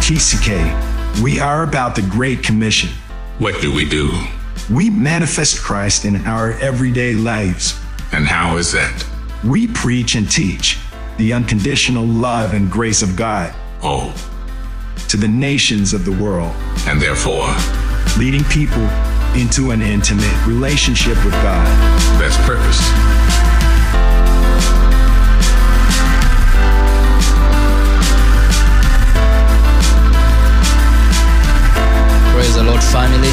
PCK, we are about the Great Commission. What do we do? We manifest Christ in our everyday lives. And how is that? We preach and teach the unconditional love and grace of God. Oh. To the nations of the world. And therefore, leading people into an intimate relationship with God. That's purpose. Praise the Lord, family.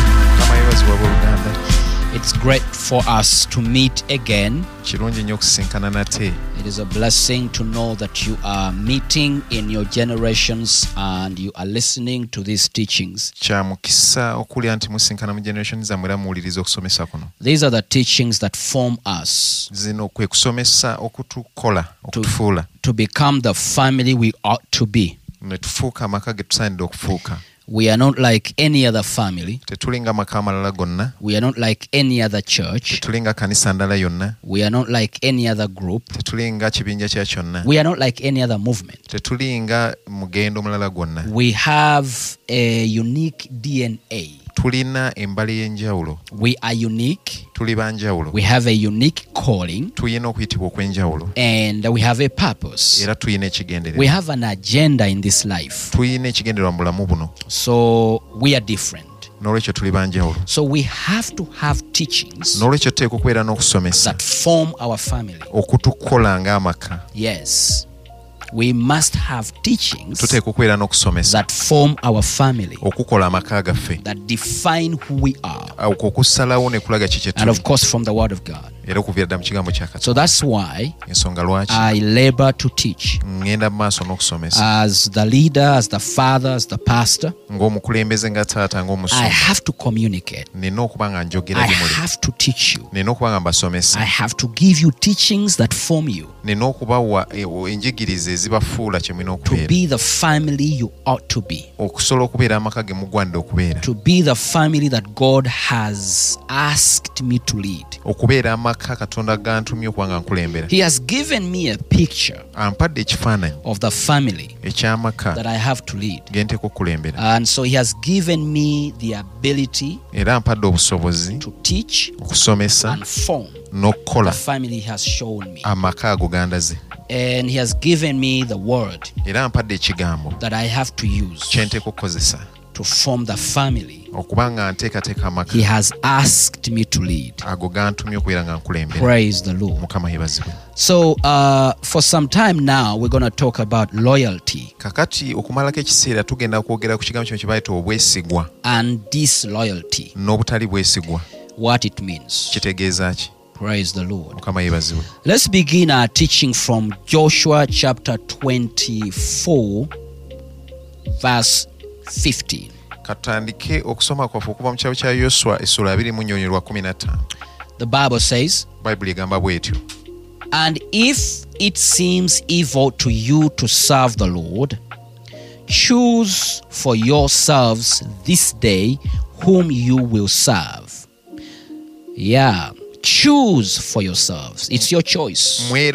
It's great for us to meet again. It is a blessing to know that you are meeting in your generations and you are listening to these teachings. These are the teachings that form us to become the family we ought to be. We are not like any other family. We are not like any other church. We are not like any other group. We are not like any other movement. We have a unique DNA. We are unique. We have a unique calling. And we have a purpose. We have an agenda in this life. So we are different. So we have to have teachings that form our family. Yes. We must have teachings that form our family, that define who we are, and of course from the Word of God. So that's why I labor to teach. As the leader, as the father, as the pastor, I have to communicate. I have to teach you. I have to give you teachings that form you to be the family you ought to be, to be the family that God has asked me to lead. He has given me a picture of the family that I have to lead. And so he has given me the ability to teach and form the family he has shown me. And he has given me the word that I have to use to form the family he has asked me to lead. Praise the Lord. So for some time now we're going to talk about loyalty and disloyalty, what it means. Praise the Lord. Let's begin our teaching from Joshua chapter 24 verse 15. The Bible says, and if it seems evil to you to serve the Lord, choose for yourselves this day whom you will serve. Yeah. Choose for yourselves. It's your choice. You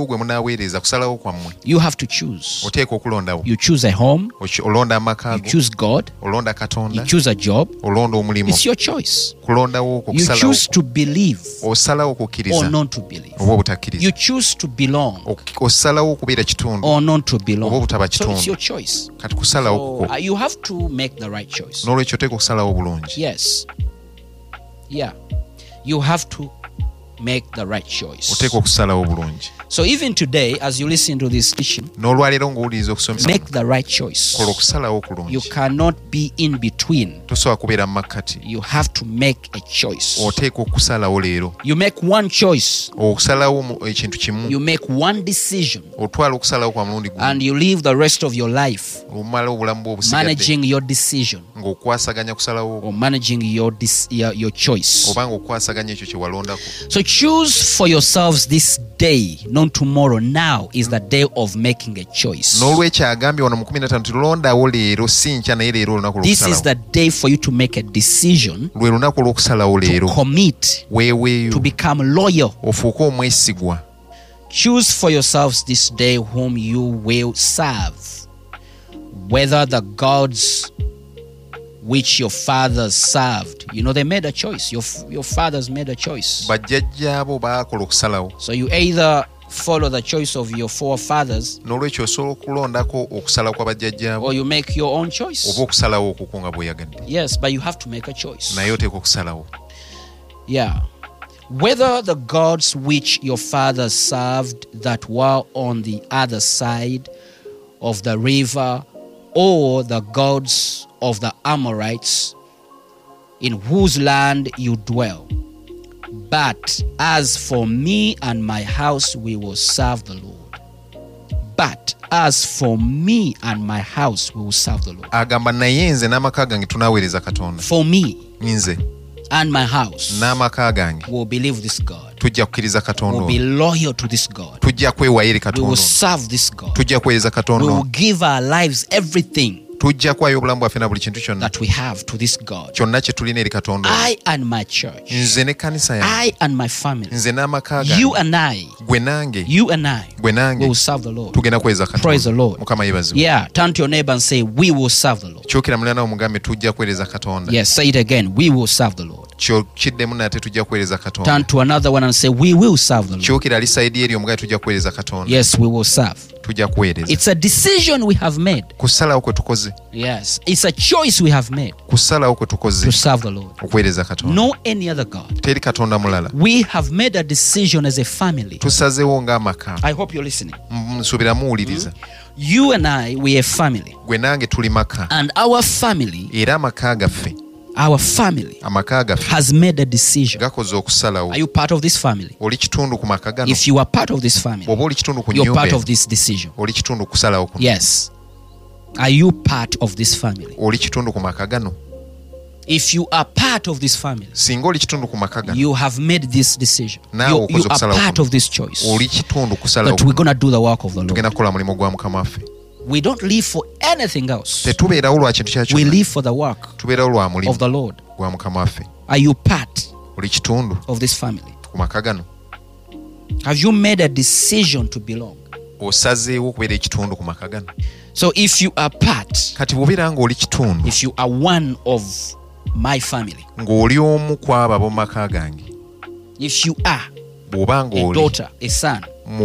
have to choose. You choose a home. You choose God. You choose a job. It's your choice. You choose to believe or not to believe. You choose to belong or not to belong. So it's your choice. So you have to make the right choice. Yes. Yeah. You have to make the right choice. So even today, as you listen to this teaching, make the right choice. You cannot be in between. You have to make a choice. You make one choice. You make one decision. And you live the rest of your life managing your decision or managing your choice. So choose for yourselves this day, not tomorrow. Now is the day of making a choice. This is the day for you to make a decision, to commit, to become loyal. Choose for yourselves this day whom you will serve. whether the gods which your fathers served. You know, they made a choice. Your fathers made a choice. So you either follow the choice of your forefathers, or you make your own choice. Yes, but you have to make a choice. Yeah. Whether the gods which your fathers served that were on the other side of the river, or the gods of the Amorites in whose land you dwell. But as for me and my house, we will serve the Lord. But as for me and my house, we will serve the Lord. For me and my house, will believe this God. Will be loyal to this God. We will serve this God. We will give our lives everything that we have to this God. I and my church, I and my family, you and I will serve the Lord. Praise the Lord. Yeah, turn to your neighbor and say, we will serve the Lord. Yes, say it again, we will serve the Lord. Turn to another one and say, we will serve the Lord. Yes, we will serve. It's a decision we have made. Yes, it's a choice we have made to serve the Lord. No any other God. We have made a decision as a family. I hope you're listening. You and I, we are family. And our family has made a decision. Are you part of this family? If you are part of this family, you're part of this decision. Yes. Are you part of this family? If you are part of this family, you have made this decision. You are part of this choice. That we're going to do the work of the Lord. We don't live for anything else. We live for the work of the Lord. Are you part of this family? Have you made a decision to belong? So if you are part, if you are one of my family, if you are a daughter, a son,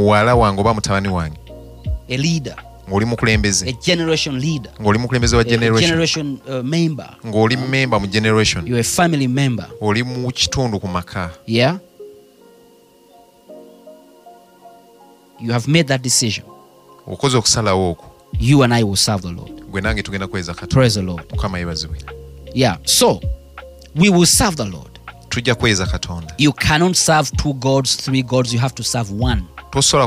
a leader, a generation leader, a generation member, you're a family member. Yeah, you have made that decision. You and I will serve the Lord. Praise the Lord. Yeah, so we will serve the Lord. You cannot serve 2 gods, 3 gods. You have to serve one. So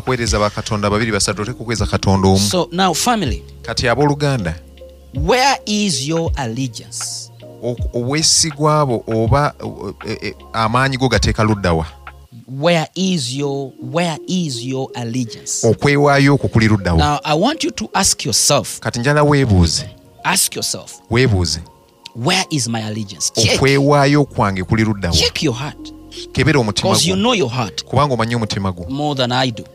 now, family, where is your allegiance? Where is your allegiance? Now I want you to ask yourself. Ask yourself. Where is my allegiance? Check your heart. Because you know your heart more than I do.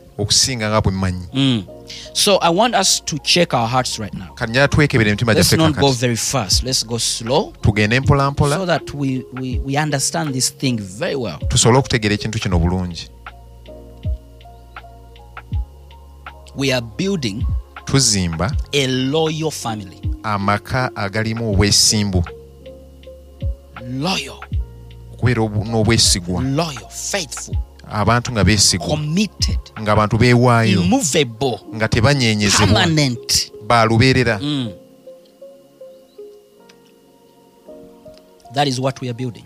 So I want us to check our hearts right now. Let's not go very fast. Let's go slow, so that we understand this thing very well. We are building a loyal family. Loyal, faithful, committed, immovable, permanent. That is what we are building.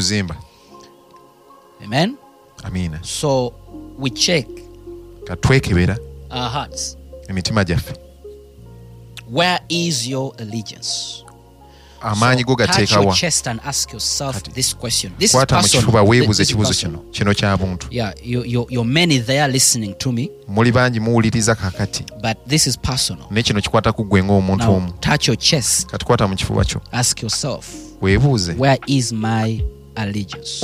Amen. So we check our hearts. Where is your allegiance? So touch your chest and ask yourself this question. This is personal. Yeah, you're many there listening to me, but this is personal. Now touch your chest. Ask yourself, where is my allegiance?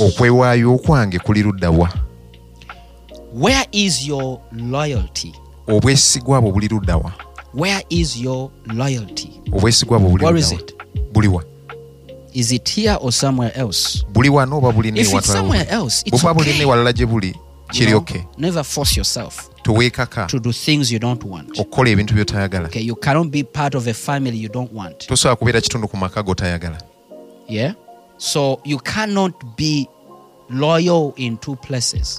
Where is your loyalty? Where is your loyalty? Obwesigwa bwo Where is it? Buliwa. Is it here or somewhere else? Buliwa no babuli If it's somewhere else, it's okay. Never force yourself to do things you don't want. Okay, you cannot be part of a family you don't want. Yeah? So you cannot be loyal in two places.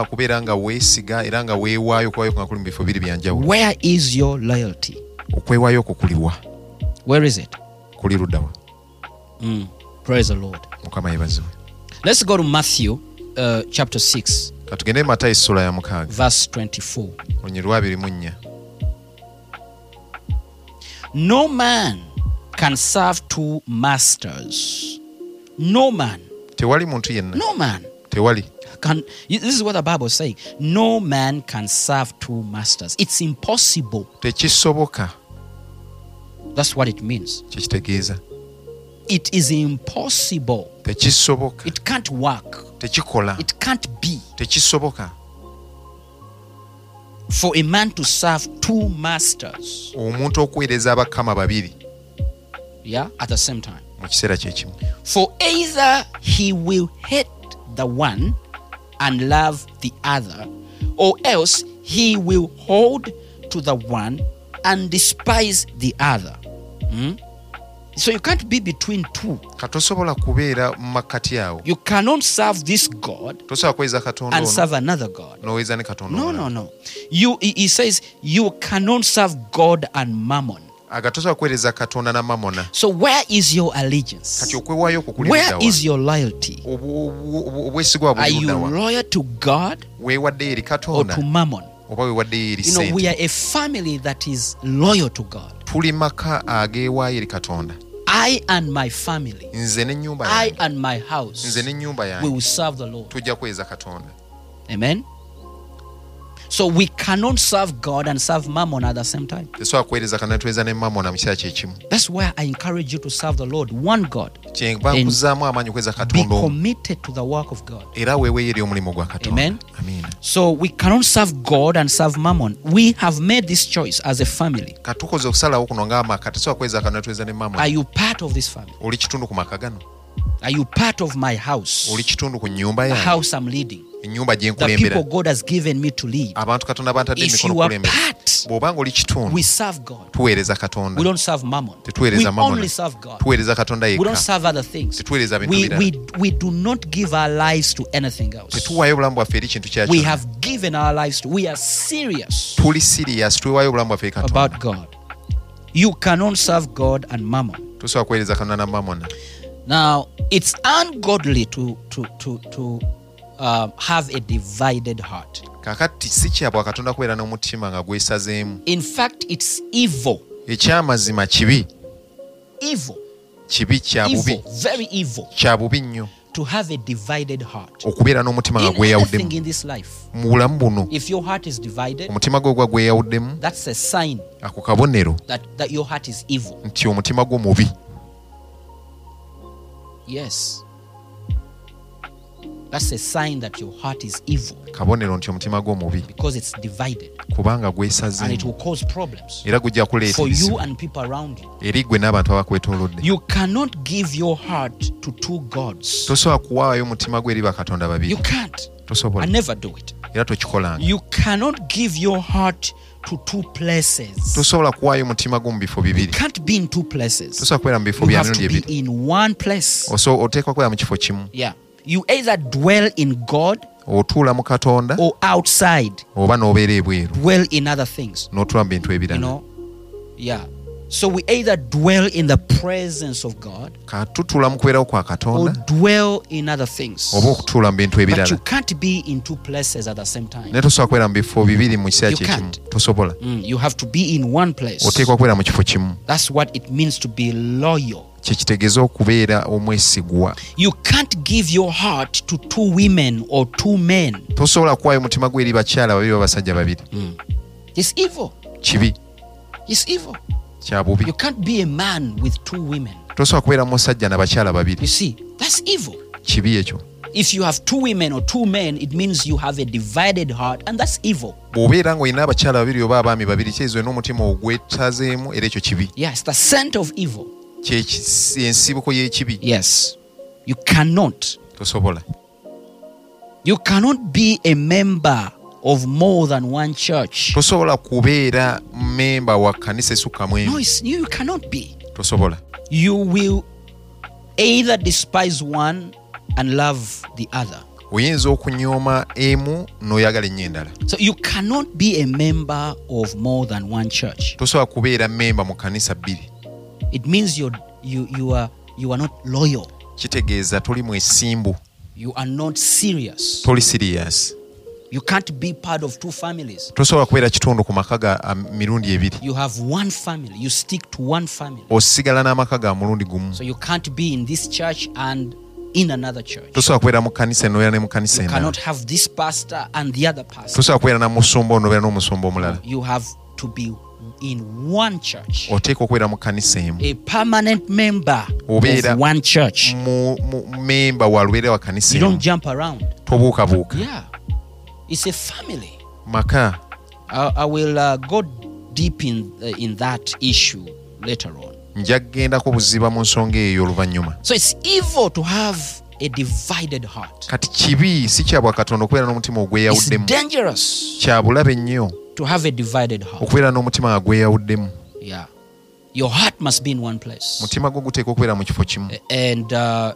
Where is your loyalty? Where is it? Praise the Lord. Let's go to Matthew chapter 6. Verse 24. No man can serve two masters. No man. No man. This is what the Bible is saying. No man can serve two masters. It's impossible. That's what it means. It is impossible. It can't work. It can't be for a man to serve two masters. Yeah, at the same time. For either he will hate the one and love the other, or else he will hold to the one and despise the other. So you can't be between two. You cannot serve this God and serve another God. No. He says you cannot serve God and mammon. So where is your allegiance? Where is your loyalty? Are you loyal to God or to mammon? We are a family that is loyal to God. I and my family, I and my house, we will serve the Lord. Amen. So we cannot serve God and serve mammon at the same time. That's why I encourage you to serve the Lord, one God, and be committed to the work of God. Amen. So we cannot serve God and serve mammon. We have made this choice as a family. Are you part of this family? Are you part of my house? The house I'm leading. The people God has given me to lead. If you are part, we serve God. We don't serve mammon. We only serve God. We don't serve other things. We do not give our lives to anything else. We have given our lives to. We are serious about God. You cannot serve God and mammon. Now, it's ungodly to have a divided heart. In fact, it's evil. Evil. Very evil. To have a divided heart. In anything in this life, if your heart is divided, that's a sign that your heart is evil. Yes. That's a sign that your heart is evil. Because it's divided. And it will cause problems for you and people around you. You cannot give your heart to two gods. You can't. And never do it. You cannot give your heart to two places. You can't be in two places. You have to be in one place. Yeah. You either dwell in God or outside. Dwell in other things. Yeah. So we either dwell in the presence of God or dwell in other things. But you can't be in two places at the same time. You can't. You have to be in one place. That's what it means to be loyal. You can't give your heart to two women or two men. It's evil. It's evil. You can't be a man with two women. You see, that's evil. If you have 2 women or 2 men, it means you have a divided heart, and that's evil. Bw'obeera ng'olina abakyala babiri oba abaami babiri kyezwe n'omutima ogwetazeemu era ekyo kibi. Yes, the scent of evil. Ensibuko y'ekibi. Yes. You cannot. Tosobola. You cannot be a member of more than one church. Tosobola kubeera member wa kanisa esukka mu emu. No, you cannot be. Tosobola. You will either despise one and love the other. Oyinza okunyooma emu n'oyagala ennyo endala. So you cannot be a member of more than one church. Tosobola kubeera member mu kanisa bbiri. It means you are not loyal. Kitegeeza toli mwesimbu. You are not serious. Toli serious. You can't be part of 2 families. Tosobola kubeera kitundu ku maka ga mirundi ebiri. You have one family. You stick to one family. Osigala n'amaka ga mulundi gumu. So you can't be in this church and in another church. Tosobola kubeera mu kanisa eno ne mu kanisa You endala. cannot have this pastor and the other pastor. Tosobola kubeera na musumba ono n'obeera n'omusumba omulala. You have to be in one church. Oteekwa okubeera mu kanisa emu. A permanent member Obeera of one church. mu member wa lubeerera wa kanisa You emu. don't jump around. Tobuukabuuka. Yeah. It's a family. Maka. I will go deep in that issue later on. Nja kugendako buziba mu nsonga eyo oluvannyuma. So it's evil to have a divided heart. Kati kibi si kya Bwakatonda okubeera n'omutima ogweyawuddemu. It's dangerous Kya bulabe nnyo to have a divided heart. okubeera n'omutima nga gweyawuddemu. Yeah. Your heart must be in one place. Mutima gwo guteekwa okubeera mu kifo kimu. And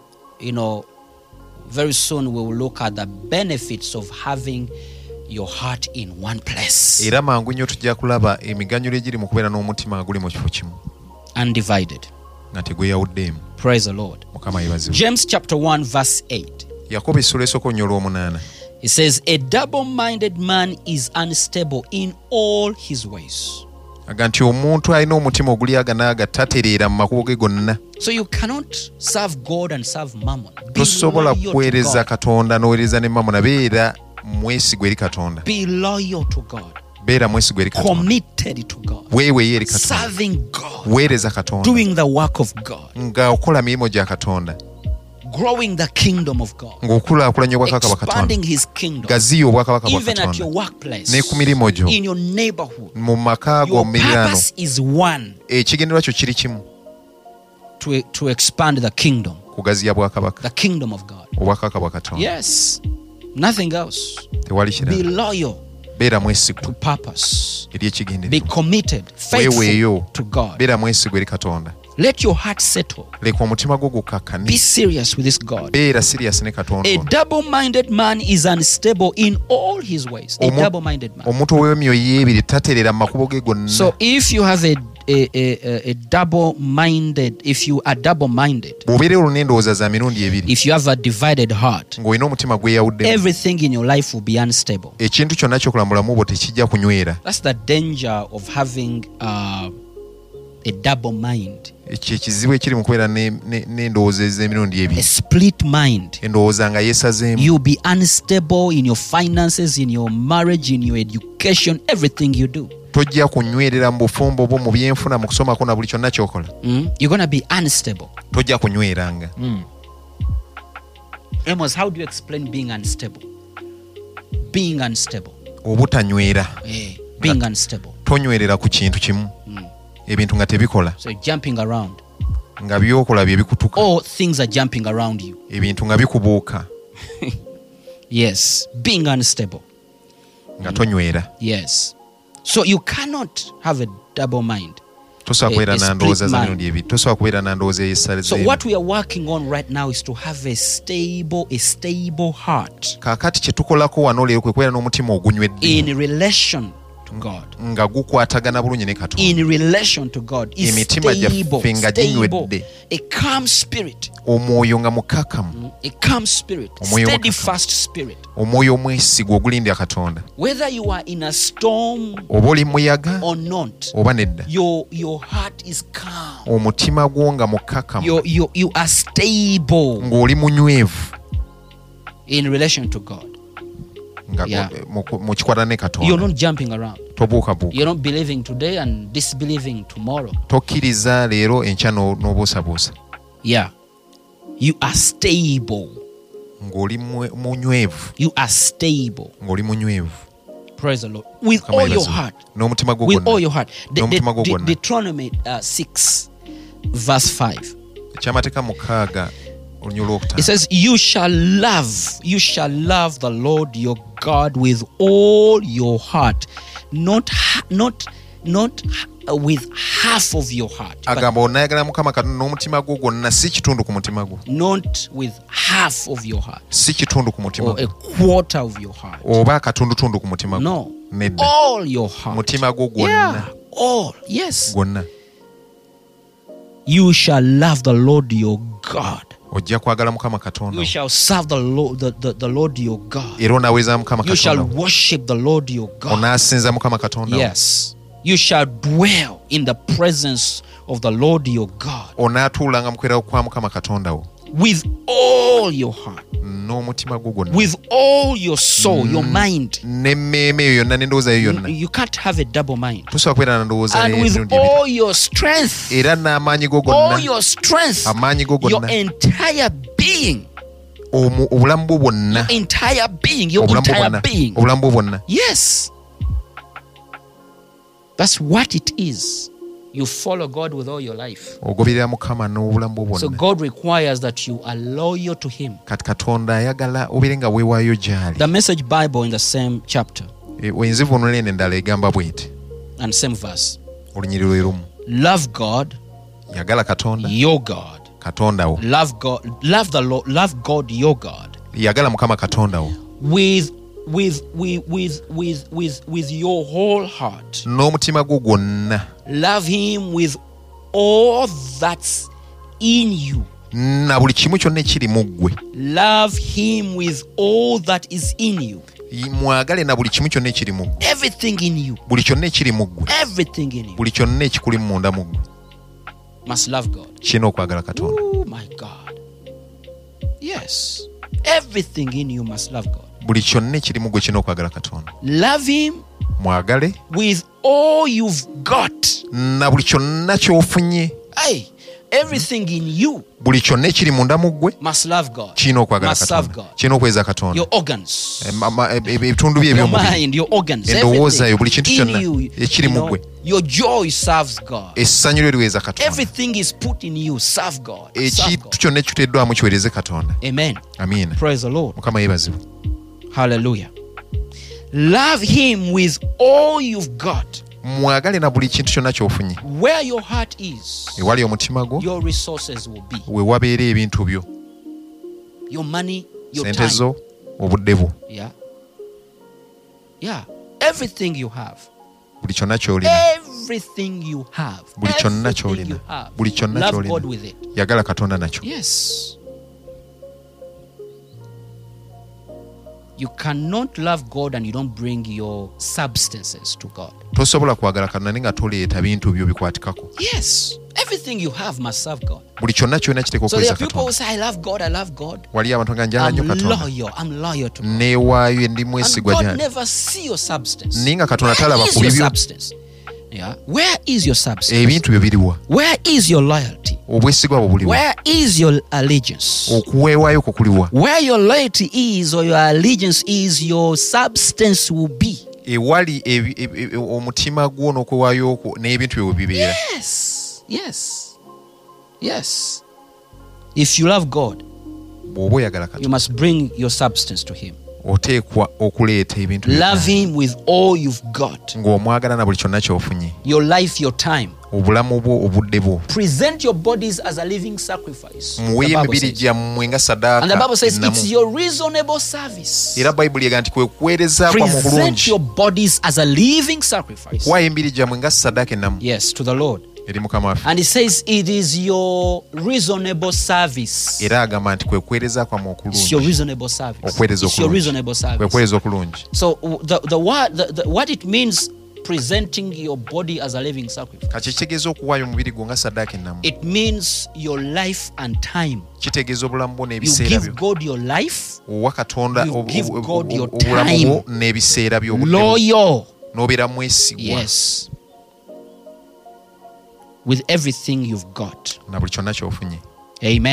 very soon we will look at the benefits of having your heart in one place. Era mangu nnyo tujja kulaba emiganyulo egiri mu kubeera n'omutima nga guli mu kifo kimu. Undivided. Nga tegweyawuddeemu. Praise the Lord. Mukama yeebazibwe. James chapter 1 verse 8. Yakobo essula esooka onnyo olw'omunaana. It says, a double-minded man is unstable in all his ways. Aga nti omuntu alina omutima ogulyaganaaga tatereera mu makubo ge gonna. So you cannot serve God and serve mammon. Tosobola kuweereza Katonda n'oweereza ne mamona. Beera mwesigwa eri Katonda. Be loyal to God. Beera mwesigwa eri Katonda. Committed to God. Weeweeyo eri Katonda. Serving God. Weereza Katonda. Doing the work of God. Nga okola mirimu gya Katonda. Growing the kingdom of God. Ng'okulaakulanya obwakabaka bwa Katonda. Expanding his kingdom. Gaziya obwakabaka bwa Even at your Katonda. workplace. Ne ku mirimu gyo. In your neighborhood. Mu maka go Your mu miriraano. purpose is one. Ekigendererwa kyo kiri kimu. To expand the kingdom. Kugaziya bwakabaka. The kingdom of God. Obwakabaka bwa Katonda. Yes. Nothing else. Tewali Be kirala. loyal Beera mwesigwa to purpose. eri ekigendererwa. Be committed, faithful Weeweeyo. to God. Beera mwesigwa eri Katonda. Let your heart settle. Leka omutima gwo Be gukakkane. serious with this God. Beera serious ne Katonda. A double-minded man is unstable in all his ways. A double-minded man. Omuntu ow'emyoyo ebiri tatereera mu makubo ge gonna. So if you have a double-minded, if you are double-minded, bw'obeera olina endowooza za mirundi ebiri. if you have a divided heart, ng'olina omutima gweyawuddemu. everything in your life will be unstable. Ekintu kyonna ky'okulamulamu bwo tekijja kunywera. That's the danger of having a double mind. Ekyo ekizibu ekiri mu kubeera n'endowooza ez'emirundi A ebiri. split mind. Endowooza nga yeesazeemu. You'll be unstable in your finances, in your marriage, in your education, everything you do. Tojja kunywerera mu bufumbo bwo, mu byenfuna, mu kusomako na buli kyonna ky'okola. You're going to be unstable. Tojja kunyweranga. Amos, how do you explain being unstable? Being unstable. Obutanywera. Being unstable. Tonywerera ku kintu kimu. Ebintu nga tebikola. So jumping around. Nga byokola bye bikutuka. All things are jumping around you. Ebintu nga bikubuuka. Yes. Being unstable. Nga tonywera. Yes. So you cannot have a double mind. Tosobola kubeera na ndowooza za mirundi ebiri. Tosobola kubeera na ndowooza eyeesazeemu. So what we are working on right now is to have a stable heart. Kaakati kye tukolako wano leero kwe kubeera n'omutima ogunywedde. In relation to God. Nga gukwatagana bulungi ne Katonda. In relation to God is Emitima gyaffe nga ginywedde. A calm spirit. Omwoyo nga mukakamu. A calm spirit. Steadfast spirit. Omwoyo omwesigwa ogulindira Katonda. Whether you are in a storm oba oli muyaga or not, oba nedda. Your heart is calm. Omutima gwo nga mukakamu. You are stable. Ng'oli munywevu. In relation to God. Nga mu kikwatana ne Katonda. You're not jumping around. Tobuukabuuka. You're not believing today and disbelieving tomorrow. Tokkiriza leero enkya n'obuusabuusa. Yeah. You are stable. ng'oli munywevu. You are stable. Ng'oli munywevu. Praise the Lord. With all your heart. N'omutima gwo With gwonna. all your heart. N'omutima gwo gwonna. Deuteronomy 6 verse 5. Ekyamateeka 6 olunyolo olwokutaano. It says, you shall love the Lord your God with all your heart, not with half of your heart. Agamba onaayagala Mukama Katonda n'omutima gwo gwonna, si kitundu ku mutima gwo. Not with half of your heart. Si kitundu ku mutima or a quarter of your heart. Oba akatundutundu ku mutima gwo. No. Nedda. All your heart. Mutima gwo gwonna. Yeah. All. Yes. Gwonna. You shall love the Lord your God. Ojja kwagala Mukama Katonda. You shall serve the Lord your God. Era onaweeza Mukama Katonda. You shall worship the Lord your God. Onaasinza Mukama Katonda. Yes. You shall dwell in the presence of the Lord your God. Onaatuulanga mu kwerawo kwa Mukama Katonda wo. With all your heart. N'omutima gwo gwonna. With all your soul, your mind. N'emmeeme yo yonna n'endowooza yo yonna. You can't have a double mind. Tosobola kubeera na ndowooza and with all your strength. Era n'amaanyi go gonna. All your strength. Amaanyi go gonna. Your entire being. Obulamu bwo bwonna. Your entire being. Your entire being. Obulamu bwo bwonna. Yes. That's what it is. You follow God with all your life. Ogoberera Mukama n'obulamu bwo bwonna. So God requires that you are loyal to Him. Kati Katonda ayagala obeere nga weewaayo gy'ali. The Message Bible in the same chapter. Wenzivuunula eno endala egamba bw'eti. And same verse. Olunyiriri lwe lumu. Love God. Yagala Katonda. Your God. Katonda wo. Love God. Love the Lord. Love God your God. Yagala Mukama Katonda wo. With your whole heart. N'omutima gwo gwonna. Love Him with all that's in you. Na buli kimu kyonna ekiri mu ggwe. Love Him with all that is in you. Mwagale na buli kimu kyonna ekiri mu ggwe. Everything in you. Buli kyonna ekiri mu ggwe. Everything in you. Buli kyonna ekikuli munda mu ggwe. Must love God. Kirina okwagala Katonda. Oh my God. Yes. Everything in you must love God. Buli kyonna ekiri mu ggwe kirina okwagala Katonda. Love Him. Mwagale. With all you've got. Na buli kyonna ky'ofunye. Hey, everything in you. Buli kyonna ekiri munda mu ggwe. Must love God. Kirina okwagala Katonda. Kirina okweza Katonda. Your organs. Ebitundu bye eby'omubiri. Your mind, your organs. Endowooza yo buli kintu kyonna ekiri mu ggwe. Your joy serves God. Essanyu lyo liweeza Katonda. Everything is put in you, serve God. Ekintu kyonna ekiteeddwamu kiweereze Katonda. Amen. Amiina. Praise the Lord. Mukama yeebazibwe. Hallelujah. Love Him with all you've got. Mwagale na buli kintu kyonna ky'ofunye. Where your heart is, ewali omutima gwo, your resources will be. we wabeera ebintu byo. Your money, your sente time. zo, obudde bwo. Yeah. Yeah. Everything you have. Buli kyonna ky'olina. Everything you have. Buli kyonna ky'olina. Buli kyonna ky'olina. Love God with it. Yagala Katonda nakyo. Yes. You cannot love God and you don't bring your substances to God. Tosobola kwagala Katonda nga toleeta bintu byo bikwatikako. Yes. Everything you have must serve God. Buli kyonna ky'olina kiteekwa So there okuweesa are people who Katonda. say, I love God, I love God. Wali abantu nga njala nnyo Katonda. I'm loyal to God. Neewaayo ndi And mwesigwa God gy'ali. never see your substance. Naye nga Katonda Where talaba is ku your bibyo. substance? Yeah. Where is your substance? Ebintu byo biriwa. Where is your loyalty? Obwesigwa bwo buliwa. Where is your allegiance? Okuweewaayo kwo kuliwa. Where your loyalty is or your allegiance is, your substance will be. Ewali omutima gwo n'okwewaayo kwo n'ebintu byo bibeera. Yes. Yes. Yes. If you love God, bw'oba oyagala you Katonda, must bring your substance to Him. oteekwa okuleeta ebintu byo Love Him with all you've got. ng'omwagala na buli kyonna ky'ofunye. Your life, your time. Obulamu bwo, obudde bwo. Present your bodies as a living sacrifice. Muweeyo The Bible emibiri says. gyammwe nga And the Bible says ssaddaaka it's your reasonable service. era Bayibuli ega nti kwe kuweereza kwa mu Present bulungi. your bodies as a living sacrifice. Kuwaayo emibiri gyammwe nga ssaddaaka ennamu Yes, to the Lord. eri Mukama waffe. And He says it is your reasonable service. Era agamba nti kwe kuweereza kwammwe It's your okulungi. reasonable service. Okuweereza It's your okulungi. reasonable Kwe service. kuweereza okulungi. So what it means presenting your body as a living sacrifice. Kati kitegeeza okuwaayo omubiri gwo nga ssaddaaka ennamu. It means your life and time. Kitegeeza obulamu bwo You n'ebiseera give byo. God your life. Owa Katonda You give God your obulamu time. bwo n'ebiseera by'obudde bwo. Loyal. N'obeera mwesigwa. Yes. With everything you've got. Na buli kyonna ky'ofunye. Amen.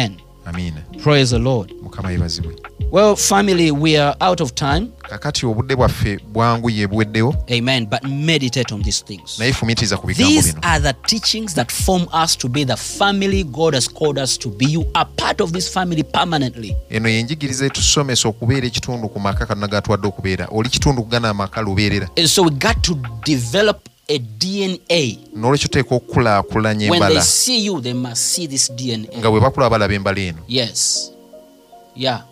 Amina. Praise the Lord. Mukama yebazibwe. Well, family, we are out of time. Kakati obudde bwaffe bwanguye buweddewo. Amen. But meditate on these things. Naye fumitiza ku bigambo bino. These are the teachings that form us to be the family God has called us to be. You are part of this family permanently. Eno yenjigiriza etusomesa okubeera ekitundu ku maka Katonda g'atuwadde okubeera. Oli kitundu kugana amaka lubeerera. And so we got to develop a DNA. N'olwekyo teeka okukulaakulanya embala. When they see you, they must see this DNA. Nga bwe bakula balaba embala eno. Yes. Yeah.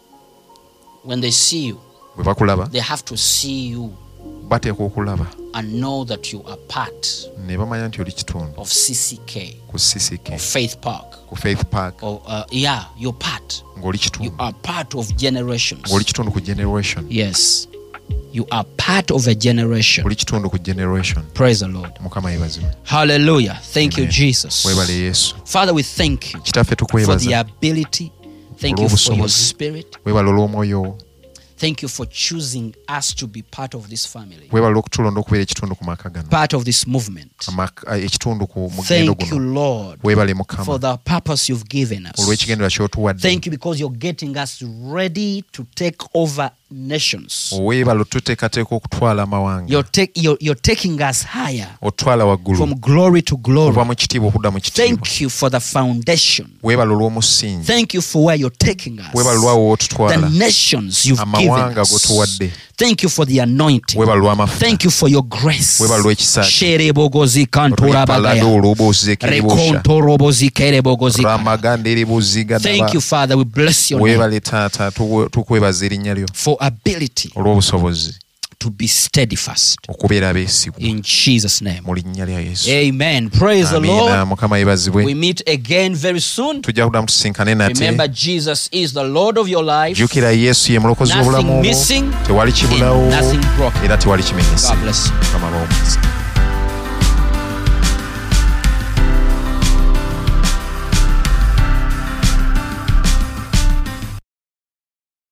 When they see you, bwe bakulaba, they have to see you bateeka okulaba and know that you are part ne bamanya nti oli kitundu of CCK, ku CCK, of Faith Park, ku Faith Park, or you're part. Ng'oli kitundu. You are part of generations. Ng'oli kitundu ku generation. Yes. You are part of a generation. Oli kitundu ku generation. Praise the Lord. Mukama yebazibwe. Hallelujah. Thank you, Jesus. Webale Yesu. Father, we thank you Kitaffe tukwebaza. for the ability. Thank you for your spirit. Webale olw'omwoyo. Thank you for choosing us to be part of this family. Webale okutulonda okubeera ekitundu ku maka gano. Part of this movement. Ekitundu ku mugendo guno. Thank you, Lord, Webale Mukama for the purpose you've given us. olw'ekigendera ky'otuwadde. Thank you because you're getting us ready to take over nations. Webale otuteekateeka okutwala amawanga. You're taking us higher. Otwala waggulu. From glory to glory. Okuva mu kitiibwa okudda mu kitiibwa. Thank you for the foundation. Webale olw'omusingi. Thank you for where you're taking us. Webale lwawo w'otutwala. The nations you've given amawanga us. g'otuwadde. Thank you for the anointing. Webale lw'amafuta. Thank you for your grace. Webale lw'ekisa. Sherebogozi kantora bagaya. Rekontorobozi kerebogozi. Ramaganda eribuziga. Thank you, Father. We bless your name. Webale taata tukwebaza erinnya lyo. For ability olw'obusobozi to be steadfast. okubeera abeesigwa. In Jesus' name. Mu linnya lya Yesu. Amen. Praise the Lord. Mukama yebazibwe. We meet again very soon. Tujja kuddamu tusinkane nate. Remember, Jesus is the Lord of your life. Jjukira Yesu ye mulokozi w'obulamu bwo. Tewali kibulawo nothing broken. era tewali kimenyese. God bless you. Mukama bawo.